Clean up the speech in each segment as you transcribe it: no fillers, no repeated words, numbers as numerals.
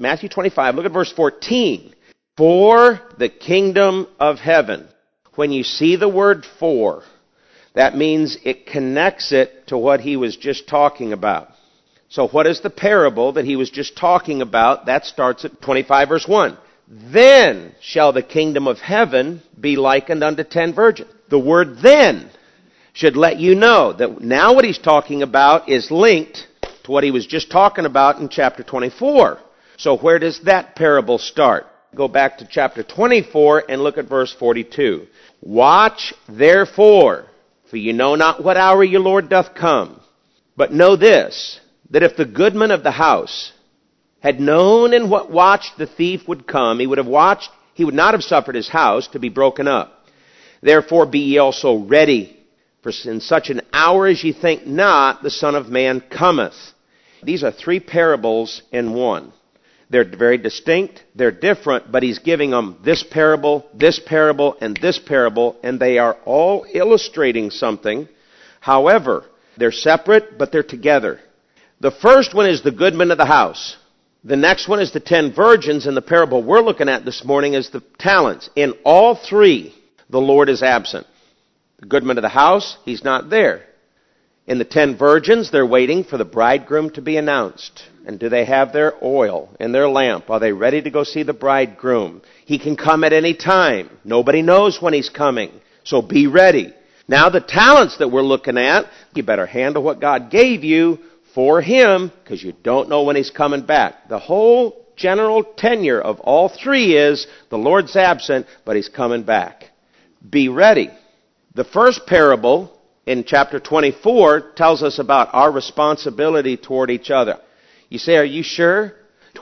Matthew 25, look at verse 14. For the kingdom of heaven. When you see the word for, that means it connects it to what he was just talking about. So what is the parable that he was just talking about? That starts at 25 verse 1. Then shall the kingdom of heaven be likened unto 10 virgins. The word then should let you know that now what he's talking about is linked to what he was just talking about in chapter 24. So where does that parable start? Go back to chapter 24 and look at verse 42. Watch therefore, for you know not what hour your Lord doth come. But know this, that if the goodman of the house had known in what watch the thief would come, he would not have suffered his house to be broken up. Therefore be ye also ready, for in such an hour as ye think not, the Son of Man cometh. These are 3 parables in one. They're very distinct, they're different, but he's giving them this parable, and this parable, and they are all illustrating something. However, they're separate, but they're together. The first one is the goodman of the house. The next one is the 10 virgins, and the parable we're looking at this morning is the talents. In all 3, the Lord is absent. The goodman of the house, he's not there. In the 10 virgins, they're waiting for the bridegroom to be announced. And do they have their oil and their lamp? Are they ready to go see the bridegroom? He can come at any time. Nobody knows when he's coming. So be ready. Now the talents that we're looking at, you better handle what God gave you for him, because you don't know when he's coming back. The whole general tenure of all 3 is the Lord's absent, but he's coming back. Be ready. The first parable in chapter 24 tells us about our responsibility toward each other. You say, are you sure?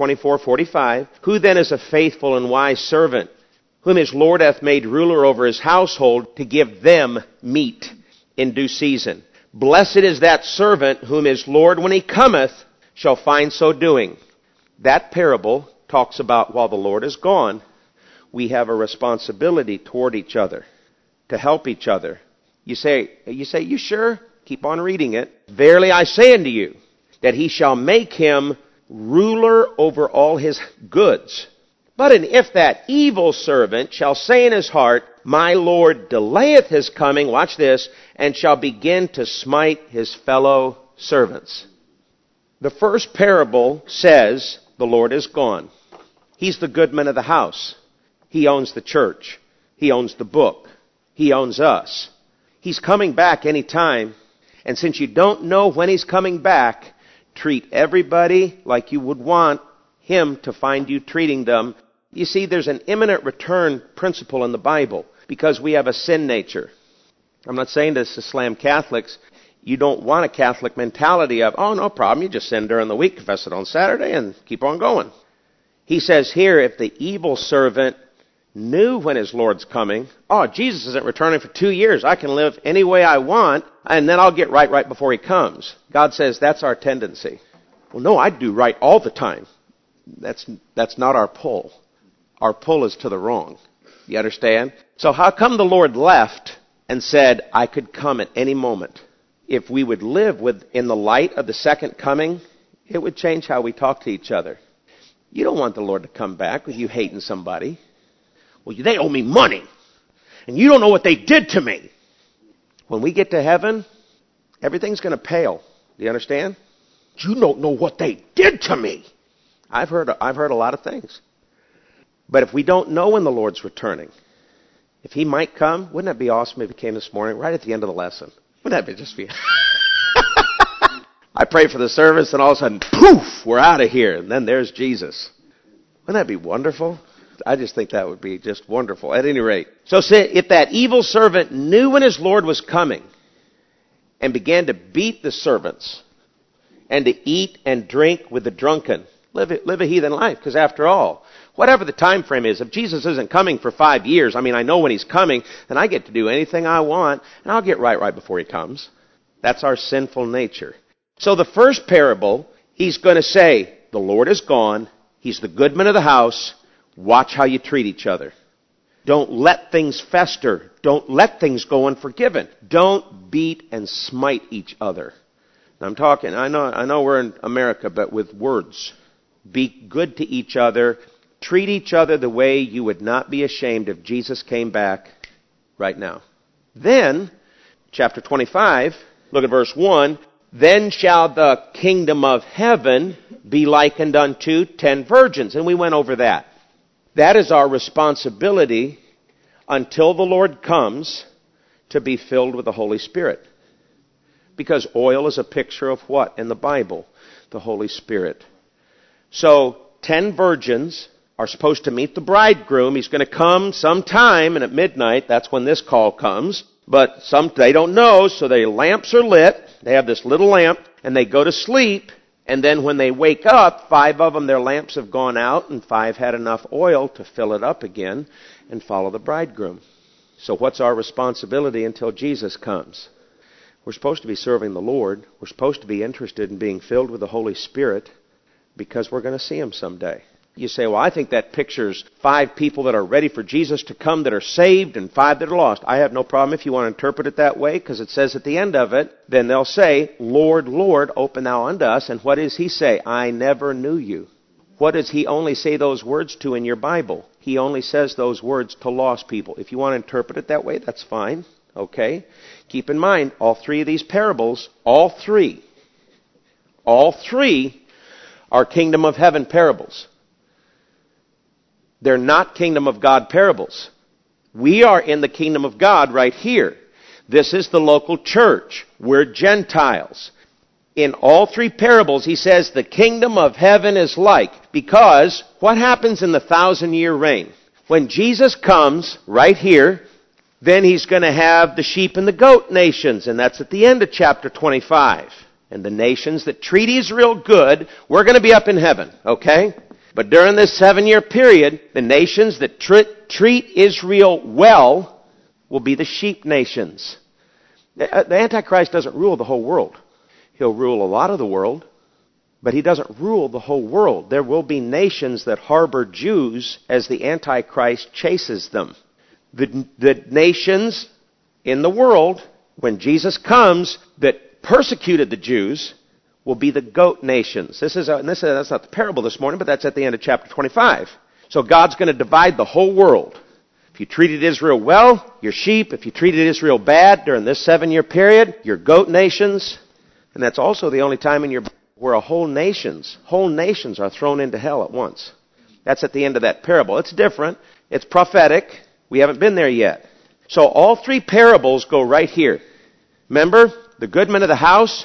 24:45. Who then is a faithful and wise servant, whom his Lord hath made ruler over his household, to give them meat in due season? Blessed is that servant whom his Lord, when he cometh, shall find so doing. That parable talks about while the Lord is gone, we have a responsibility toward each other, to help each other. You say, you sure? Keep on reading it. Verily I say unto you, that he shall make him ruler over all his goods. But and if that evil servant shall say in his heart, my Lord delayeth his coming, watch this, and shall begin to smite his fellow servants. The first parable says the Lord is gone. He's the goodman of the house. He owns the church. He owns the book. He owns us. He's coming back any time. And since you don't know when he's coming back, treat everybody like you would want him to find you treating them. You see, there's an imminent return principle in the Bible because we have a sin nature. I'm not saying this to slam Catholics. You don't want a Catholic mentality of, oh, no problem, you just sin during the week, confess it on Saturday, and keep on going. He says here, if the evil servant knew when his Lord's coming, oh, Jesus isn't returning for 2 years. I can live any way I want, and then I'll get right before he comes. God says that's our tendency. Well, no, I do right all the time. That's not our pull. Our pull is to the wrong. You understand? So how come the Lord left and said, I could come at any moment? If we would live in the light of the second coming, it would change how we talk to each other. You don't want the Lord to come back with you hating somebody. Well, they owe me money, and you don't know what they did to me. When we get to heaven, everything's going to pale. Do you understand? You don't know what they did to me. I've heard a lot of things. But if we don't know when the Lord's returning, if he might come, wouldn't that be awesome if he came this morning right at the end of the lesson? Wouldn't that just be... I pray for the service, and all of a sudden, poof, we're out of here. And then there's Jesus. Wouldn't that be wonderful? I just think that would be just wonderful. At any rate. So say, if that evil servant knew when his Lord was coming and began to beat the servants and to eat and drink with the drunken, live a heathen life. Because after all, whatever the time frame is, if Jesus isn't coming for 5 years, I know when he's coming, then I get to do anything I want, and I'll get right before he comes. That's our sinful nature. So the first parable, he's going to say, the Lord is gone. He's the goodman of the house. Watch how you treat each other. Don't let things fester. Don't let things go unforgiven. Don't beat and smite each other. Now I'm talking, I know we're in America, but with words. be good to each other, treat each other the way you would not be ashamed if Jesus came back right now. Then, chapter 25, look at verse 1, then shall the kingdom of heaven be likened unto 10 virgins. And we went over that. That is our responsibility until the Lord comes to be filled with the Holy Spirit. Because oil is a picture of what in the Bible? The Holy Spirit. So, 10 virgins are supposed to meet the bridegroom. He's going to come sometime, and at midnight, that's when this call comes. But they don't know, so their lamps are lit. They have this little lamp, and they go to sleep. And then when they wake up, 5 of them, their lamps have gone out, and 5 had enough oil to fill it up again and follow the bridegroom. So what's our responsibility until Jesus comes? We're supposed to be serving the Lord. We're supposed to be interested in being filled with the Holy Spirit because we're going to see Him someday. You say, well, I think that pictures 5 people that are ready for Jesus to come that are saved and 5 that are lost. I have no problem if you want to interpret it that way, because it says at the end of it, then they'll say, Lord, Lord, open thou unto us. And what does He say? I never knew you. What does He only say those words to in your Bible? He only says those words to lost people. If you want to interpret it that way, that's fine. Okay? Keep in mind, all 3 of these parables, all three are kingdom of heaven parables. They're not kingdom of God parables. We are in the kingdom of God right here. This is the local church. We're Gentiles. In all 3 parables, He says the kingdom of heaven is like. Because what happens in the 1,000-year reign? When Jesus comes right here, then He's going to have the sheep and the goat nations. And that's at the end of chapter 25. And the nations that treat Israel good, we're going to be up in heaven. Okay? But during this 7-year period, the nations that treat Israel well will be the sheep nations. The Antichrist doesn't rule the whole world. He'll rule a lot of the world, but he doesn't rule the whole world. There will be nations that harbor Jews as the Antichrist chases them. The nations in the world, when Jesus comes, that persecuted the Jews will be the goat nations. That's not the parable this morning, but that's at the end of chapter 25. So God's going to divide the whole world. If you treated Israel well, you're sheep. If you treated Israel bad during this 7-year period, you're goat nations. And that's also the only time in your Bible where whole nations are thrown into hell at once. That's at the end of that parable. It's different. It's prophetic. We haven't been there yet. So all 3 parables go right here. Remember, the good men of the house,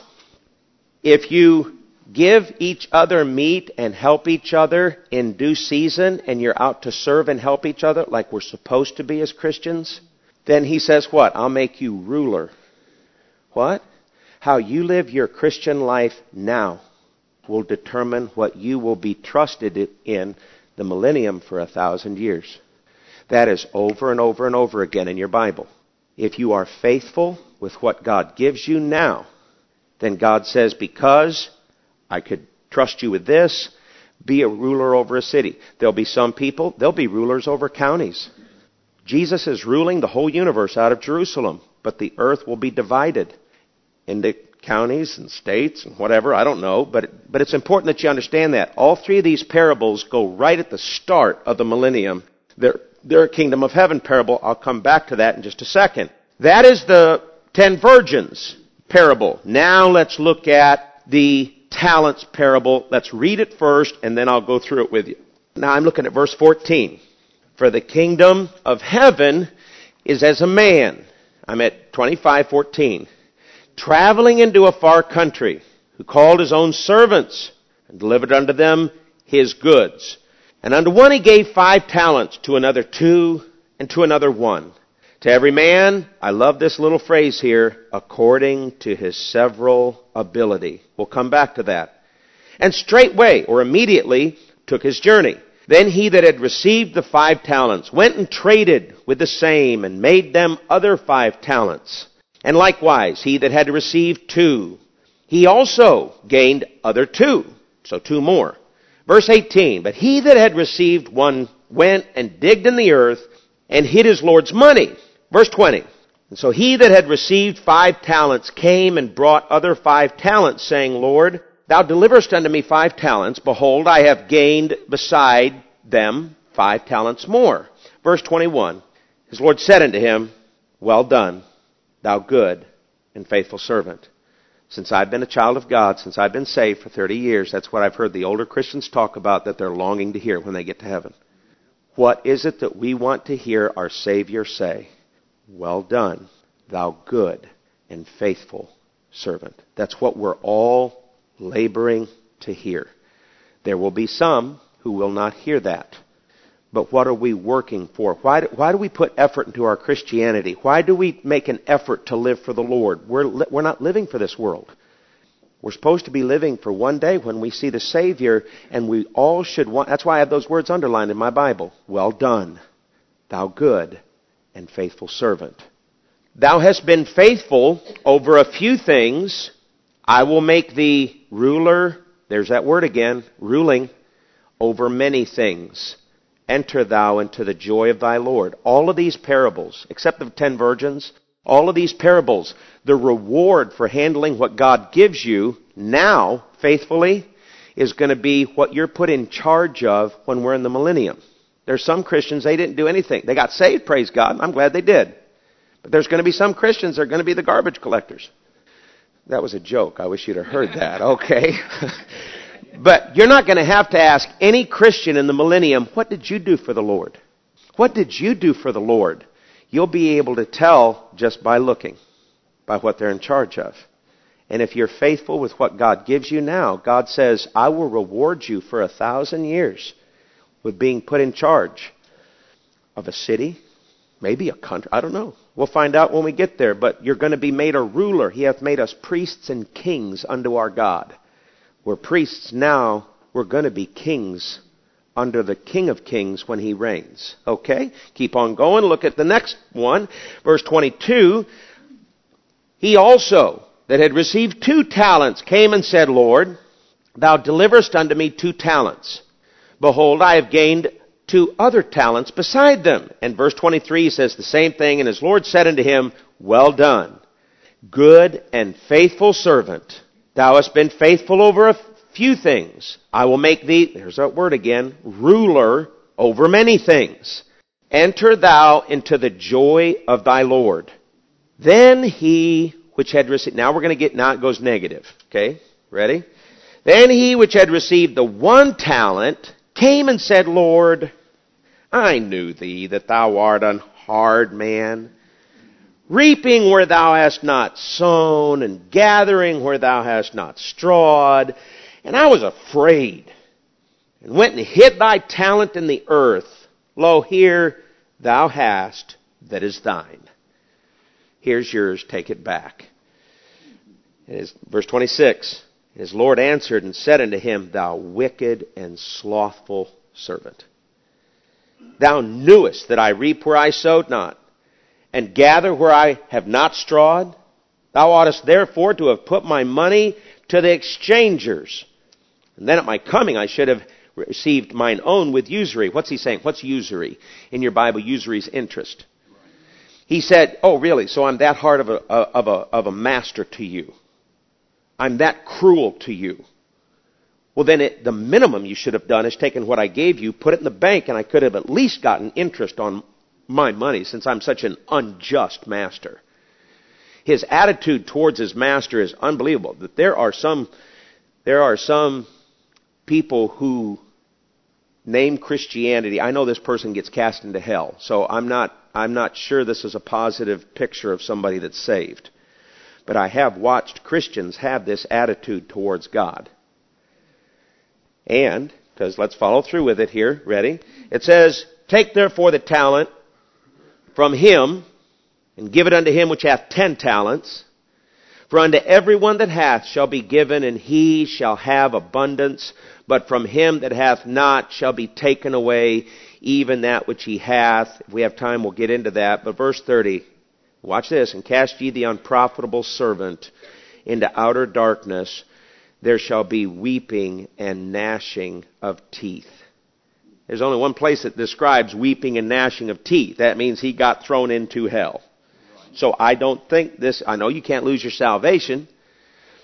if you give each other meat and help each other in due season, and you're out to serve and help each other like we're supposed to be as Christians, then He says what? I'll make you ruler. What? How you live your Christian life now will determine what you will be trusted in the millennium for 1,000 years. That is over and over and over again in your Bible. If you are faithful with what God gives you now, then God says, because I could trust you with this, be a ruler over a city. There'll be some people, they'll be rulers over counties. Jesus is ruling the whole universe out of Jerusalem, but the earth will be divided into counties and states and whatever, I don't know, but it's important that you understand that. All 3 of these parables go right at the start of the millennium. They're a kingdom of heaven parable. I'll come back to that in just a second. That is the 10 virgins parable. Now let's look at the talents parable. Let's read it first, and then I'll go through it with you. Now I'm looking at verse 14. For the kingdom of heaven is as a man. I'm at 25:14. Traveling into a far country, who called his own servants and delivered unto them his goods. And unto one he gave 5 talents, to another 2, and to another 1. To every man, I love this little phrase here, according to his several ability. We'll come back to that. And straightway, or immediately, took his journey. Then he that had received the 5 talents went and traded with the same, and made them other 5 talents. And likewise, he that had received 2, he also gained other 2. So 2 more. Verse 18, but he that had received 1 went and digged in the earth and hid his Lord's money. Verse 20, and so he that had received 5 talents came and brought other 5 talents, saying, Lord, Thou deliverest unto me 5 talents. Behold, I have gained beside them 5 talents more. Verse 21. His Lord said unto him, Well done, thou good and faithful servant. Since I've been a child of God, since I've been saved for 30 years, that's what I've heard the older Christians talk about that they're longing to hear when they get to heaven. What is it that we want to hear our Savior say? Well done, thou good and faithful servant. That's what we're all laboring to hear. There will be some who will not hear that. But what are we working for? Why do we put effort into our Christianity? Why do we make an effort to live for the Lord? We're not living for this world. We're supposed to be living for one day when we see the Savior, and we all should want. That's why I have those words underlined in my Bible. Well done, thou good and faithful servant. Thou hast been faithful over a few things. I will make thee ruler. There's that word again, ruling over many things. Enter thou into the joy of thy Lord. All of these parables, except the 10 virgins, all of these parables, the reward for handling what God gives you now faithfully is going to be what you're put in charge of when we're in the millennium. There's some Christians, they didn't do anything. They got saved, praise God. I'm glad they did. But there's going to be some Christians that are going to be the garbage collectors. That was a joke. I wish you'd have heard that. Okay. But you're not going to have to ask any Christian in the millennium, what did you do for the Lord? What did you do for the Lord? You'll be able to tell just by looking, by what they're in charge of. And if you're faithful with what God gives you now, God says, I will reward you for 1,000 years with being put in charge of a city, maybe a country, I don't know. We'll find out when we get there, but you're going to be made a ruler. He hath made us priests and kings unto our God. We're priests now, we're going to be kings under the King of Kings when He reigns. Okay? Keep on going. Look at the next one. Verse 22. He also, that had received 2 talents, came and said, Lord, thou deliverest unto me 2 talents. Behold, I have gained 2 other talents beside them. And verse 23 says the same thing. And his Lord said unto him, Well done, good and faithful servant. Thou hast been faithful over a few things. I will make thee, there's that word again, ruler over many things. Enter thou into the joy of thy Lord. Then he which had received, now we're going to get, now it goes negative. Okay, ready? Then he which had received the 1 talent came and said, Lord, I knew thee that thou art an hard man, reaping where thou hast not sown, and gathering where thou hast not strawed. And I was afraid, and went and hid thy talent in the earth. Lo, here thou hast that is thine. Here's yours, take it back. Verse 26. His Lord answered and said unto him, Thou wicked and slothful servant. Thou knewest that I reap where I sowed not, and gather where I have not strawed. Thou oughtest therefore to have put my money to the exchangers. And then at my coming I should have received mine own with usury. What's he saying? What's usury? In your Bible, usury is interest. He said, oh really, so I'm that hard of a master to you. I'm that cruel to you. Well then the minimum you should have done is taken what I gave you, put it in the bank, and I could have at least gotten interest on my money since I'm such an unjust master. His attitude towards his master is unbelievable. That there are some people who name Christianity. I know this person gets cast into hell, so I'm not sure this is a positive picture of somebody that's saved. But I have watched Christians have this attitude towards God. And, because let's follow through with it here, ready? It says, Take therefore the talent from him, and give it unto him which hath 10 talents. For unto everyone that hath shall be given, and he shall have abundance. But from him that hath not shall be taken away even that which he hath. If we have time, we'll get into that. But verse 30, watch this. And cast ye the unprofitable servant into outer darkness. There shall be weeping and gnashing of teeth. There's only one place that describes weeping and gnashing of teeth. That means he got thrown into hell. So I don't think this, I know you can't lose your salvation.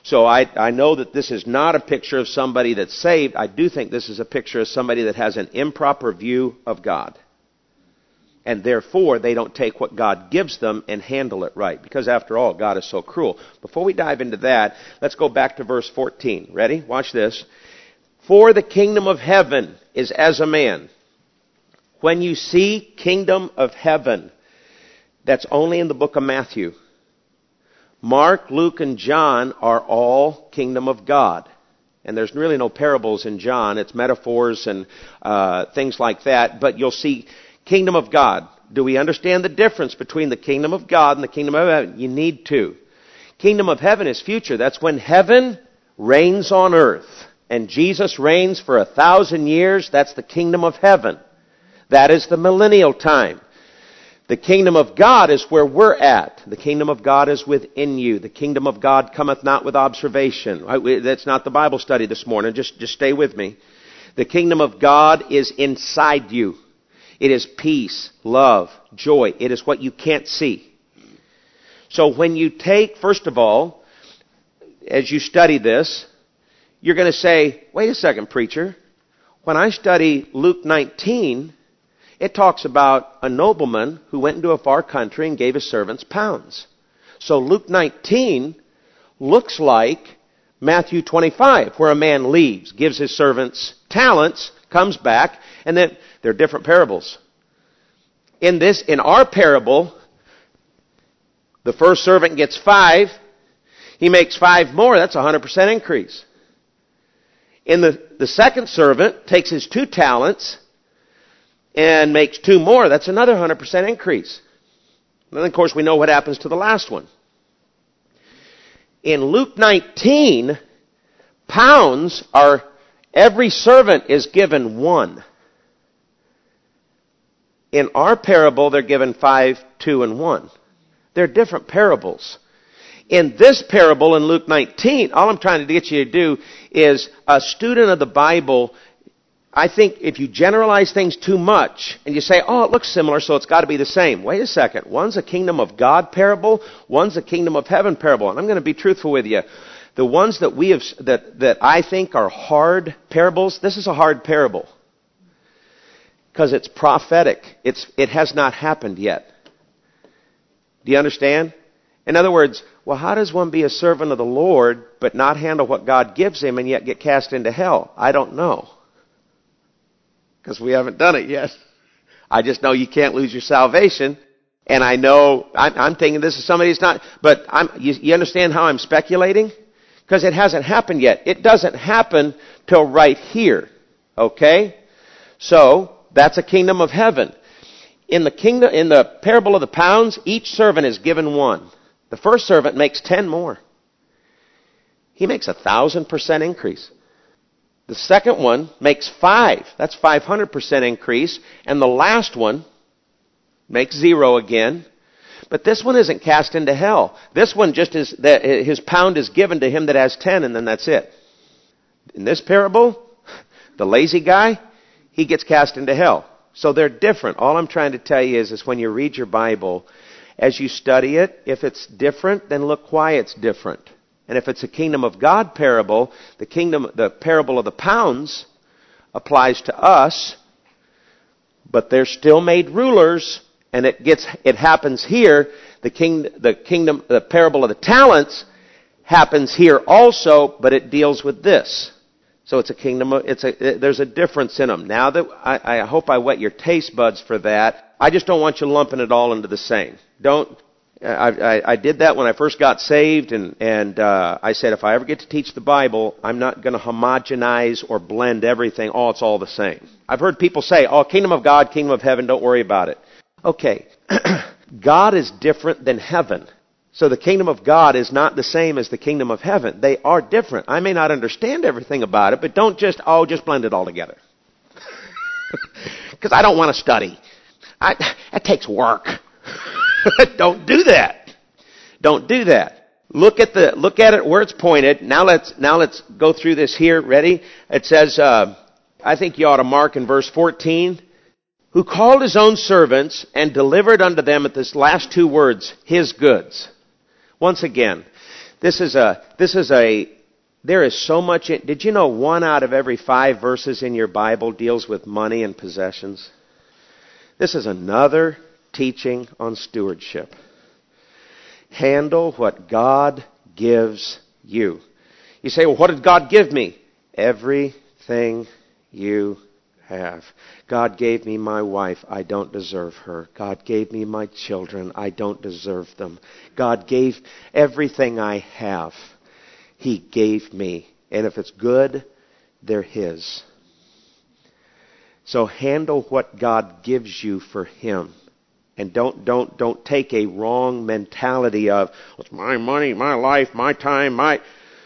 So I know that this is not a picture of somebody that's saved. I do think this is a picture of somebody that has an improper view of God. And therefore, they don't take what God gives them and handle it right. Because after all, God is so cruel. Before we dive into that, let's go back to verse 14. Ready? Watch this. For the kingdom of heaven is as a man. When you see kingdom of heaven, that's only in the book of Matthew. Mark, Luke, and John are all kingdom of God. And there's really no parables in John. It's metaphors and things like that. But you'll see kingdom of God. Do we understand the difference between the kingdom of God and the kingdom of heaven? You need to. Kingdom of heaven is future. That's when heaven reigns on earth. And Jesus reigns for 1,000 years. That's the kingdom of heaven. That is the millennial time. The kingdom of God is where we're at. The kingdom of God is within you. The kingdom of God cometh not with observation. That's not the Bible study this morning. Just stay with me. The kingdom of God is inside you. It is peace, love, joy. It is what you can't see. So when you take, first of all, as you study this, you're going to say, wait a second, preacher. When I study Luke 19, it talks about a nobleman who went into a far country and gave his servants pounds. So Luke 19 looks like Matthew 25, where a man leaves, gives his servants talents, comes back, and then they're different parables. In our parable, the first servant gets 5. He makes 5 more. That's a 100% increase. In the second servant takes his 2 talents and makes 2 more. That's another 100% increase. And then, of course, we know what happens to the last one. In Luke 19, pounds are, every servant is given 1. In our parable, they're given 5, 2, and 1. They're different parables. In this parable in Luke 19, all I'm trying to get you to do is, a student of the Bible, I think if you generalize things too much and you say, oh, it looks similar, so it's got to be the same. Wait a second. One's a kingdom of God parable. One's a kingdom of heaven parable. And I'm going to be truthful with you. The ones that we have, that I think are hard parables, this is a hard parable. Because it's prophetic. It has not happened yet. Do you understand? In other words, well, how does one be a servant of the Lord but not handle what God gives him and yet get cast into hell? I don't know. Because we haven't done it yet. I just know you can't lose your salvation. And I know, I'm thinking this is somebody who's not, but you understand how I'm speculating? Because it hasn't happened yet. It doesn't happen till right here. Okay? So, that's a kingdom of heaven. In the parable of the pounds, each servant is given 1. The first servant makes 10 more. He makes 1,000% increase. The second one makes 5. That's 500% increase. And the last one makes 0 again. But this one isn't cast into hell. This one just is, that his pound is given to him that has 10, and then that's it. In this parable, the lazy guy, he gets cast into hell. So they're different. All I'm trying to tell you is when you read your Bible, as you study it, if it's different, then look why it's different. And if it's a kingdom of God parable, the parable of the pounds applies to us, but they're still made rulers, and it happens here. The parable of the talents happens here also, but it deals with this. So it's a kingdom. There's a difference in them. Now that I hope I whet your taste buds for that. I just don't want you lumping it all into the same. I did that when I first got saved, and I said if I ever get to teach the Bible, I'm not going to homogenize or blend everything. Oh, it's all the same. I've heard people say, "Oh, kingdom of God, kingdom of heaven. Don't worry about it." Okay, God is different than heaven. So the kingdom of God is not the same as the kingdom of heaven. They are different. I may not understand everything about it, but don't just blend it all together. Because I don't want to study. That takes work. Don't do that. Don't do that. Look at it where it's pointed. Now let's go through this here. Ready? It says, I think you ought to mark in verse 14, who called his own servants and delivered unto them, at this last 2 words, his goods. Once again, There is so much. Did you know 1 out of every 5 verses in your Bible deals with money and possessions? This is another teaching on stewardship. Handle what God gives you. You say, well, what did God give me? Everything you have. God gave me my wife. I don't deserve her. God gave me my children. I don't deserve them. God gave everything I have. He gave me. And if it's good, they're His. So handle what God gives you for Him. And don't take a wrong mentality of, it's my money, my life, my time, my...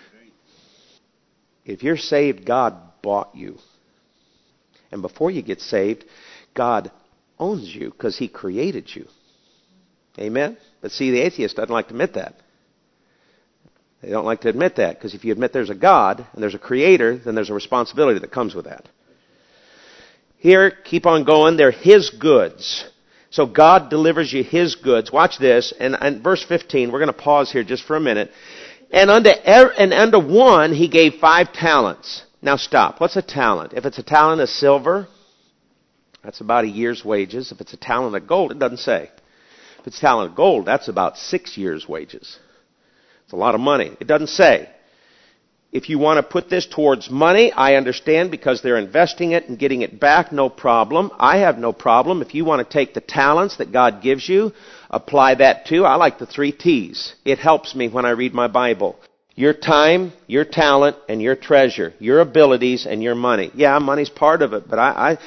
If you're saved, God bought you. And before you get saved, God owns you because He created you. Amen? But see, the atheist doesn't like to admit that. They don't like to admit that because if you admit there's a God and there's a creator, then there's a responsibility that comes with that. Here, keep on going. They're His goods. So God delivers you His goods. Watch this. And verse 15, we're going to pause here just for a minute. And unto one He gave 5 talents. Now stop. What's a talent? If it's a talent of silver, that's about a year's wages. If it's a talent of gold, it doesn't say. If it's a talent of gold, that's about 6 years' wages. It's a lot of money. It doesn't say. If you want to put this towards money, I understand because they're investing it and getting it back, no problem. I have no problem. If you want to take the talents that God gives you, apply that too. I like the 3 T's. It helps me when I read my Bible. Your time, your talent, and your treasure. Your abilities and your money. Yeah, money's part of it, but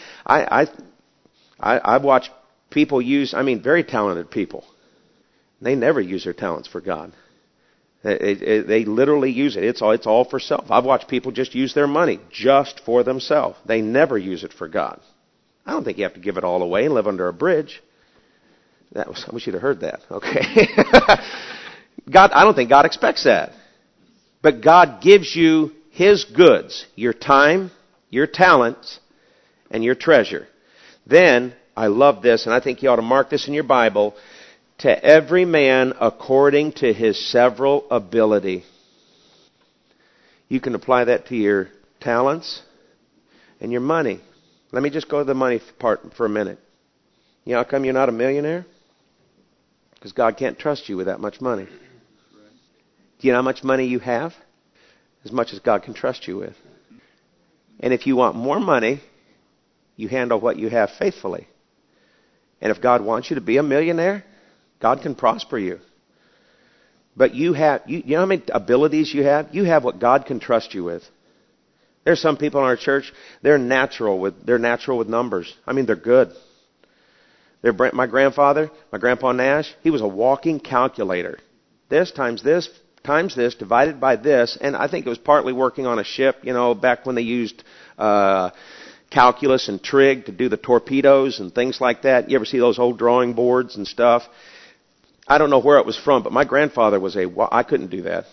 I've watched people use, very talented people. They never use their talents for God. They literally use it. It's all for self. I've watched people just use their money just for themselves. They never use it for God. I don't think you have to give it all away and live under a bridge. I wish you'd have heard that. Okay. I don't think God expects that. But God gives you His goods, your time, your talents, and your treasure. Then, I love this, and I think you ought to mark this in your Bible, to every man according to his several ability. You can apply that to your talents and your money. Let me just go to the money part for a minute. You know how come you're not a millionaire? Because God can't trust you with that much money. Do you know how much money you have? As much as God can trust you with. And if you want more money, you handle what you have faithfully. And if God wants you to be a millionaire, God can prosper you. But you know how many abilities you have? You have what God can trust you with. There's some people in our church, they're natural with numbers. They're good. My Grandpa Nash, he was a walking calculator. This times this divided by this, and I think it was partly working on a ship, back when they used calculus and trig to do the torpedoes and things like that. You ever see those old drawing boards and stuff? I don't know where it was from, but my grandfather I couldn't do that.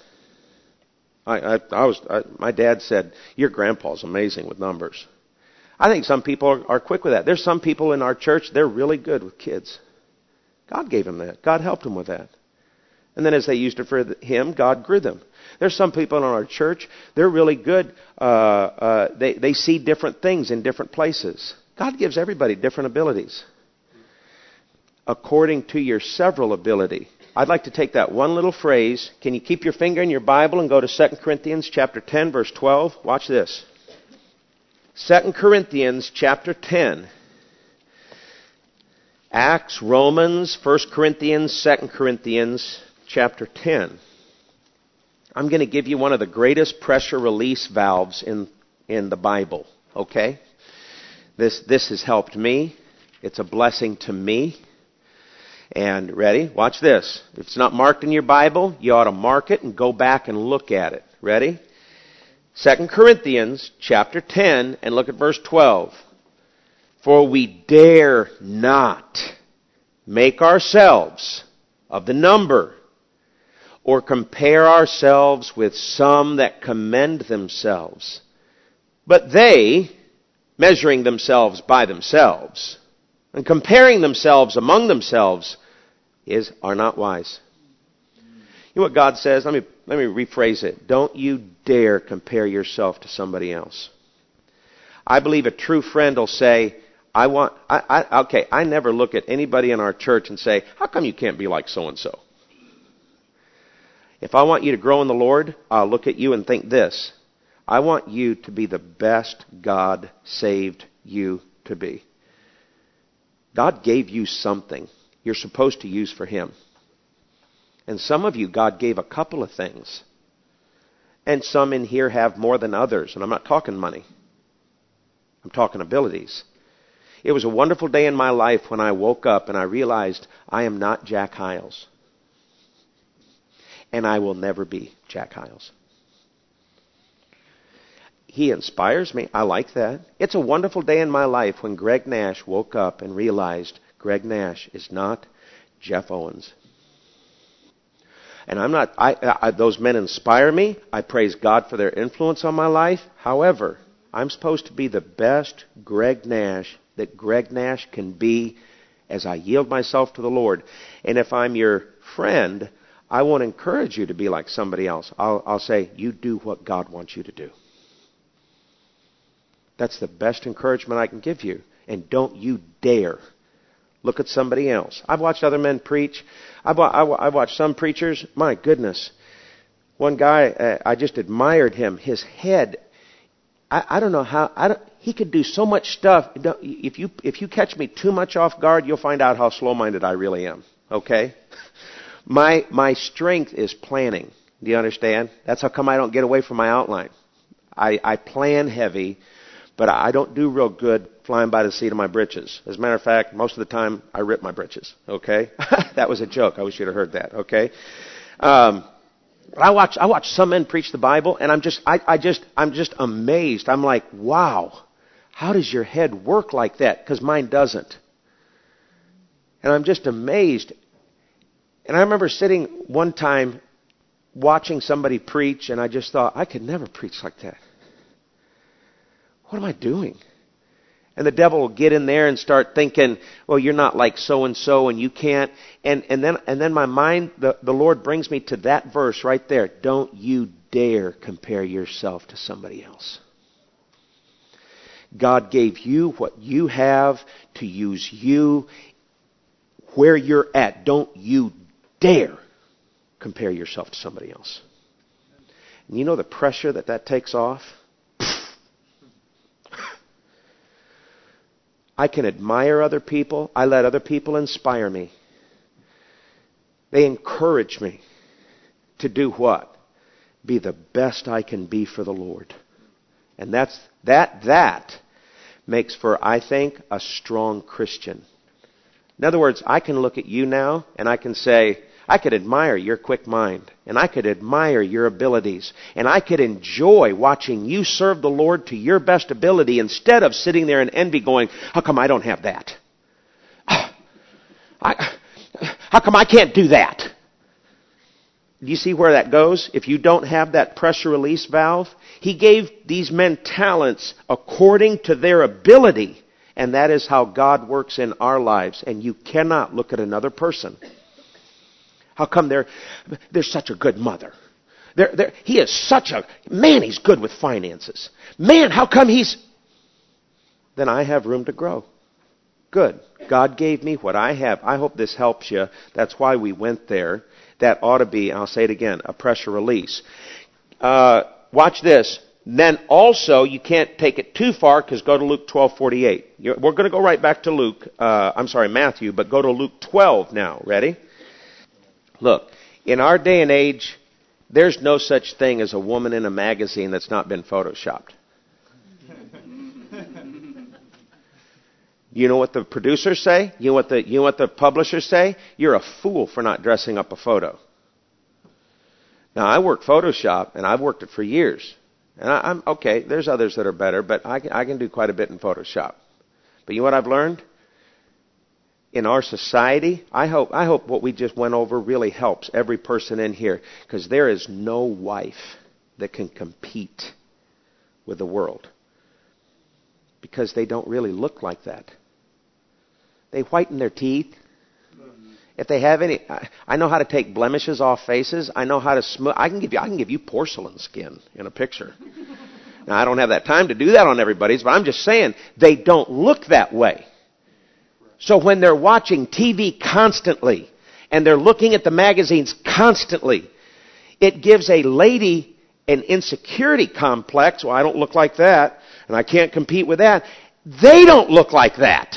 My dad said, your grandpa's amazing with numbers. I think some people are quick with that. There's some people in our church, they're really good with kids. God gave them that. God helped them with that. And then as they used it for Him, God grew them. There's some people in our church, they're really good. They see different things in different places. God gives everybody different abilities. According to your several ability. I'd like to take that one little phrase. Can you keep your finger in your Bible and go to 2 Corinthians chapter 10, verse 12? Watch this. 2 Corinthians chapter 10. Acts, Romans, 1 Corinthians, 2 Corinthians chapter 10. I'm going to give you one of the greatest pressure release valves in the Bible. Okay? This has helped me. It's a blessing to me. And ready? Watch this. If it's not marked in your Bible, you ought to mark it and go back and look at it. Ready? 2 Corinthians chapter 10 and look at verse 12. For we dare not make ourselves of the number or compare ourselves with some that commend themselves. But they, measuring themselves by themselves, and comparing themselves among themselves, are not wise. You know what God says? Let me Let me rephrase it. Don't you dare compare yourself to somebody else. I believe a true friend will say, I never look at anybody in our church and say, how come you can't be like so-and-so? If I want you to grow in the Lord, I'll look at you and think this. I want you to be the best God saved you to be. God gave you something you're supposed to use for Him. And some of you, God gave a couple of things. And some in here have more than others. And I'm not talking money. I'm talking abilities. It was a wonderful day in my life when I woke up and I realized I am not Jack Hyles. And I will never be Jack Hyles. He inspires me. I like that. It's a wonderful day in my life when Greg Nash woke up and realized Greg Nash is not Jeff Owens. And I'm not, those men inspire me. I praise God for their influence on my life. However, I'm supposed to be the best Greg Nash that Greg Nash can be as I yield myself to the Lord. And if I'm your friend, I won't encourage you to be like somebody else. I'll say, you do what God wants you to do. That's the best encouragement I can give you. And don't you dare look at somebody else. I've watched other men preach. I've watched some preachers. My goodness. One guy, I just admired him. His head, I don't know how, he could do so much stuff. If you catch me too much off guard, you'll find out how slow-minded I really am. Okay? My strength is planning. Do you understand? That's how come I don't get away from my outline. I plan heavy, but I don't do real good flying by the seat of my britches. As a matter of fact, most of the time I rip my britches. Okay? That was a joke. I wish you'd have heard that. Okay? I watch some men preach the Bible, and I'm just amazed. I'm like, wow, how does your head work like that? Because mine doesn't. And I'm just amazed. And I remember sitting one time watching somebody preach, and I just thought, I could never preach like that. What am I doing? And the devil will get in there and start thinking, well, you're not like so-and-so and you can't. And then my mind, the Lord brings me to that verse right there. Don't you dare compare yourself to somebody else. God gave you what you have to use you where you're at. Don't you dare compare yourself to somebody else. And you know the pressure that takes off? I can admire other people. I let other people inspire me. They encourage me to do what? Be the best I can be for the Lord. And that makes for, I think, a strong Christian. In other words, I can look at you now and I can say, I could admire your quick mind, and I could admire your abilities, and I could enjoy watching you serve the Lord to your best ability instead of sitting there in envy going, how come I don't have that? How come I can't do that? Do you see where that goes? If you don't have that pressure release valve, He gave these men talents according to their ability, and that is how God works in our lives, and you cannot look at another person. How come they're such a good mother? He is such a... Man, he's good with finances. Man, how come he's... Then I have room to grow. Good. God gave me what I have. I hope this helps you. That's why we went there. That ought to be, I'll say it again, a pressure release. Watch this. Then also, you can't take it too far because go to Luke 12:48. We're going to go right back to Matthew, but go to Luke 12 now. Ready? Look, in our day and age, there's no such thing as a woman in a magazine that's not been photoshopped. You know what the producers say? You know what the publishers say? You're a fool for not dressing up a photo. Now, I work Photoshop, and I've worked it for years. And I'm okay, there's others that are better, but I can do quite a bit in Photoshop. But you know what I've learned? In our society, I hope what we just went over really helps every person in here, because there is no wife that can compete with the world, because they don't really look like that. They whiten their teeth If they have any, I know how to take blemishes off faces. I know how to smooth. I can give you porcelain skin in a picture. Now, I don't have that time to do that on everybody's, but I'm just saying they don't look that way. So when they're watching TV constantly and they're looking at the magazines constantly, it gives a lady an insecurity complex. Well, I don't look like that, and I can't compete with that. They don't look like that.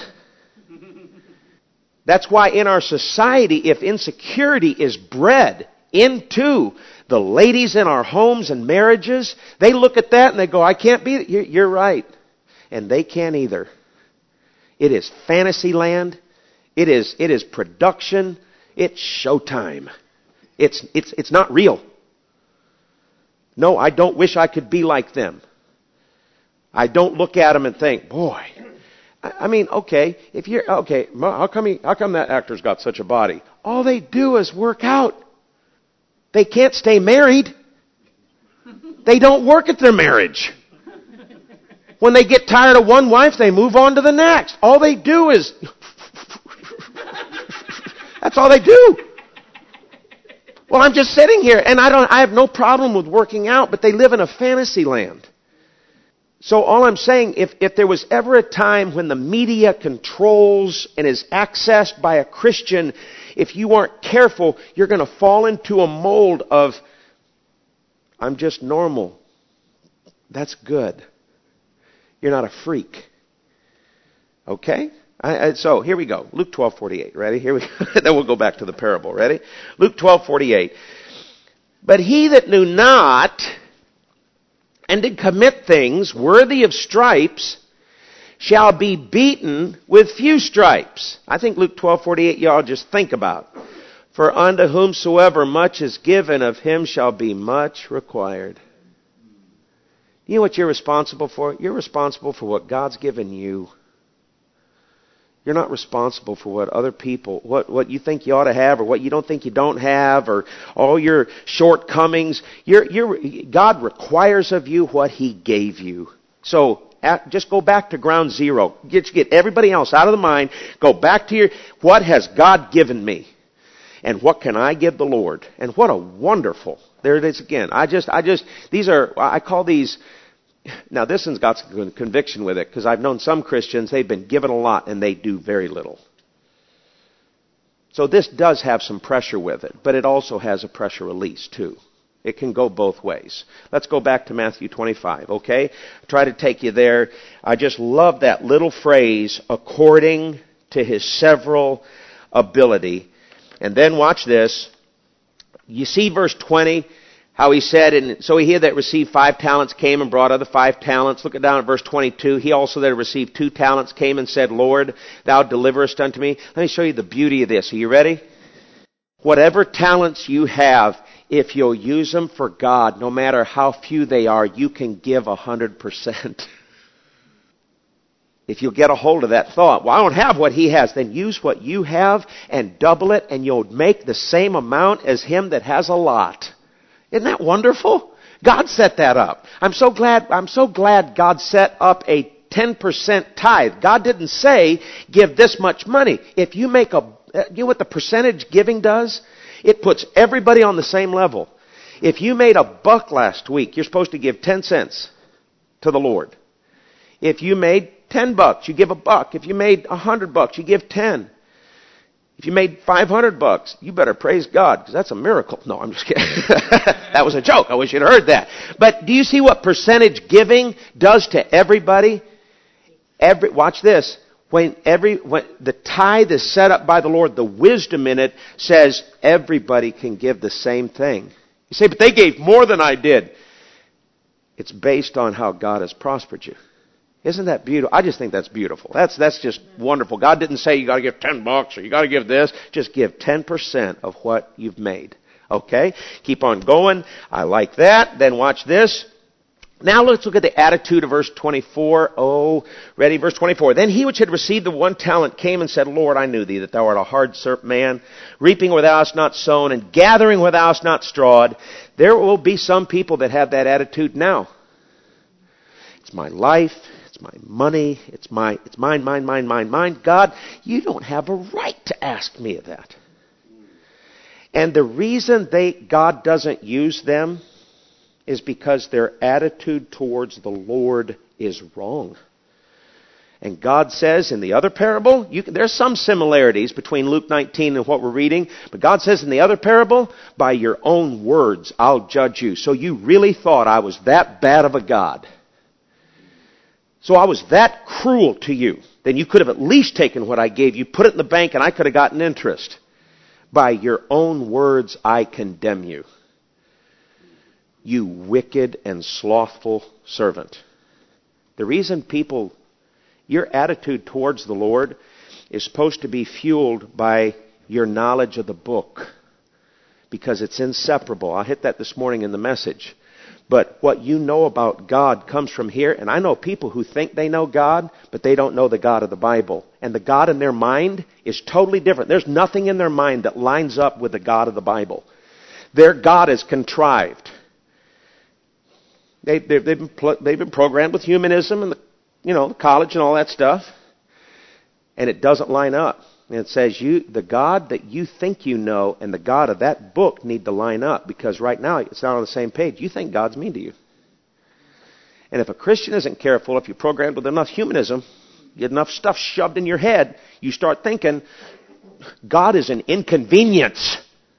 That's why in our society, if insecurity is bred into the ladies in our homes and marriages, they look at that and they go, I can't be, you're right. And they can't either. It is fantasy land. It is production. It's showtime. It's not real. No, I don't wish I could be like them. I don't look at them and think, boy, I mean, okay, if you're, okay, how come that actor's got such a body? All they do is work out. They can't stay married. They don't work at their marriage. When they get tired of one wife, they move on to the next. All they do is, that's all they do. Well, I'm just sitting here, and I have no problem with working out, but they live in a fantasy land. So all I'm saying, if there was ever a time when the media controls and is accessed by a Christian, if you aren't careful, you're going to fall into a mold of, I'm just normal. That's good. You're not a freak. Okay? So here we go. Luke 12:48. Ready? Here we go. Then we'll go back to the parable. Ready? Luke 12:48. But he that knew not and did commit things worthy of stripes shall be beaten with few stripes. I think Luke 12:48 y'all just think about. For unto whomsoever much is given, of him shall be much required. You know what you're responsible for? You're responsible for what God's given you. You're not responsible for what other people, what you think you ought to have, or what you don't think you don't have, or all your shortcomings. God requires of you what He gave you. So just go back to ground zero. Get everybody else out of the mind. Go back to what has God given me? And what can I give the Lord? And what a wonderful, there it is again. I call these, now this one's got some conviction with it, because I've known some Christians, they've been given a lot and they do very little. So this does have some pressure with it, but it also has a pressure release too. It can go both ways. Let's go back to Matthew 25, okay? Try to take you there. I just love that little phrase, according to his several ability. And then watch this. You see verse 20, how he said, and so he that received 5 talents came and brought other 5 talents. Look down at verse 22. He also that received 2 talents came and said, Lord, thou deliverest unto me. Let me show you the beauty of this. Are you ready? Whatever talents you have, if you'll use them for God, no matter how few they are, you can give 100%. If you'll get a hold of that thought, well, I don't have what he has, then use what you have and double it, and you'll make the same amount as him that has a lot. Isn't that wonderful? God set that up. I'm so glad God set up a 10% tithe. God didn't say, give this much money. If you make you know what the percentage giving does? It puts everybody on the same level. If you made $1 last week, you're supposed to give 10 cents to the Lord. If you made $10, you give $1. If you made $100, you give 10. If you made $500, you better praise God, because that's a miracle. No, I'm just kidding. That was a joke. I wish you'd heard that. But do you see what percentage giving does to everybody? Watch this. When the tithe is set up by the Lord, the wisdom in it says everybody can give the same thing. You say, but they gave more than I did. It's based on how God has prospered you. Isn't that beautiful? I just think that's beautiful. That's just wonderful. God didn't say you got to give $10 or you got to give this. Just give 10% of what you've made. Okay? Keep on going. I like that. Then watch this. Now let's look at the attitude of verse 24. Oh, ready? Verse 24. Then he which had received the 1 talent came and said, Lord, I knew thee, that thou art a hard man, reaping where thou hast not sown, and gathering where thou hast not strawed. There will be some people that have that attitude now. It's my life. It's my money. It's mine. God, you don't have a right to ask me of that. And the reason God doesn't use them is because their attitude towards the Lord is wrong. And God says in the other parable, there's some similarities between Luke 19 and what we're reading, but God says in the other parable, by your own words I'll judge you. So you really thought I was that bad of a God? So I was that cruel to you? Then you could have at least taken what I gave you, put it in the bank, and I could have gotten interest. By your own words I condemn you. You wicked and slothful servant. The reason your attitude towards the Lord is supposed to be fueled by your knowledge of the book, because it's inseparable. I'll hit that this morning in the message. But what you know about God comes from here, and I know people who think they know God, but they don't know the God of the Bible. And the God in their mind is totally different. There's nothing in their mind that lines up with the God of the Bible. Their God is contrived. They've been programmed with humanism and the college and all that stuff, and it doesn't line up. And it says the God that you think you know and the God of that book need to line up, because right now it's not on the same page. You think God's mean to you. And if a Christian isn't careful, if you're programmed with enough humanism, you get enough stuff shoved in your head, you start thinking God is an inconvenience.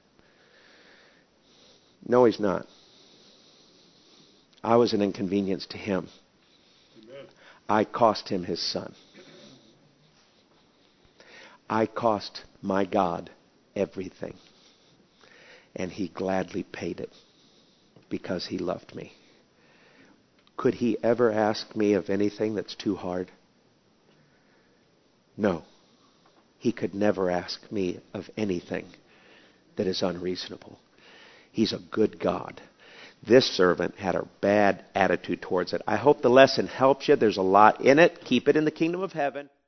No, He's not. I was an inconvenience to Him. Amen. I cost Him His Son. I cost my God everything. And He gladly paid it because He loved me. Could He ever ask me of anything that's too hard? No. He could never ask me of anything that is unreasonable. He's a good God. This servant had a bad attitude towards it. I hope the lesson helps you. There's a lot in it. Keep it in the kingdom of heaven.